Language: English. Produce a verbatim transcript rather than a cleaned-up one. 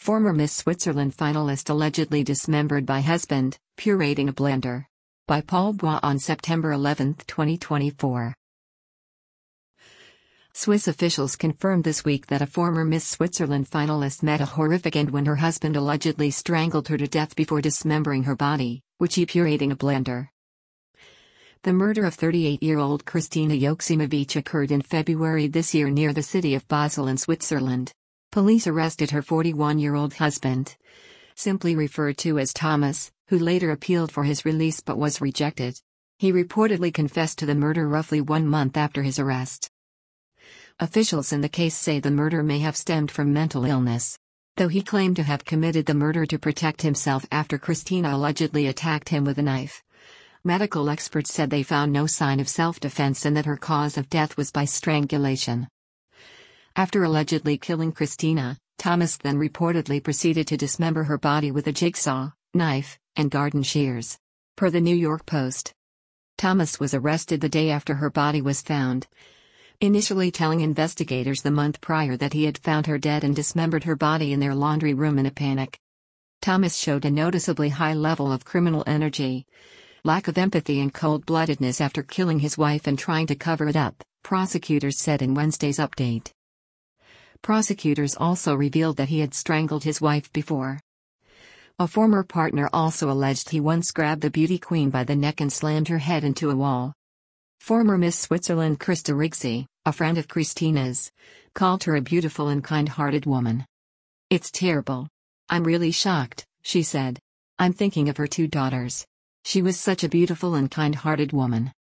Former Miss Switzerland finalist allegedly dismembered by husband, pureeing a blender. By Paul Bois on September eleventh, twenty twenty-four. Swiss officials confirmed this week that a former Miss Switzerland finalist met a horrific end when her husband allegedly strangled her to death before dismembering her body, which he pureed in a blender. The murder of thirty-eight-year-old Christina Joksimovic occurred in February this year near the city of Basel in Switzerland. Police arrested her forty-one-year-old husband, simply referred to as Thomas, who later appealed for his release but was rejected. He reportedly confessed to the murder roughly one month after his arrest. Officials in the case say the murder may have stemmed from mental illness, though he claimed to have committed the murder to protect himself after Christina allegedly attacked him with a knife. Medical experts said they found no sign of self-defense and that her cause of death was by strangulation. After allegedly killing Christina, Thomas then reportedly proceeded to dismember her body with a jigsaw, knife, and garden shears. Per the New York Post, Thomas was arrested the day after her body was found, initially telling investigators the month prior that he had found her dead and dismembered her body in their laundry room in a panic. Thomas showed a noticeably high level of criminal energy, lack of empathy and cold-bloodedness after killing his wife and trying to cover it up, prosecutors said in Wednesday's update. Prosecutors also revealed that he had strangled his wife before. A former partner also alleged he once grabbed the beauty queen by the neck and slammed her head into a wall. Former Miss Switzerland Christa Rixi, a friend of Christina's, called her a beautiful and kind-hearted woman. "It's terrible. I'm really shocked," she said. "I'm thinking of her two daughters. She was such a beautiful and kind-hearted woman."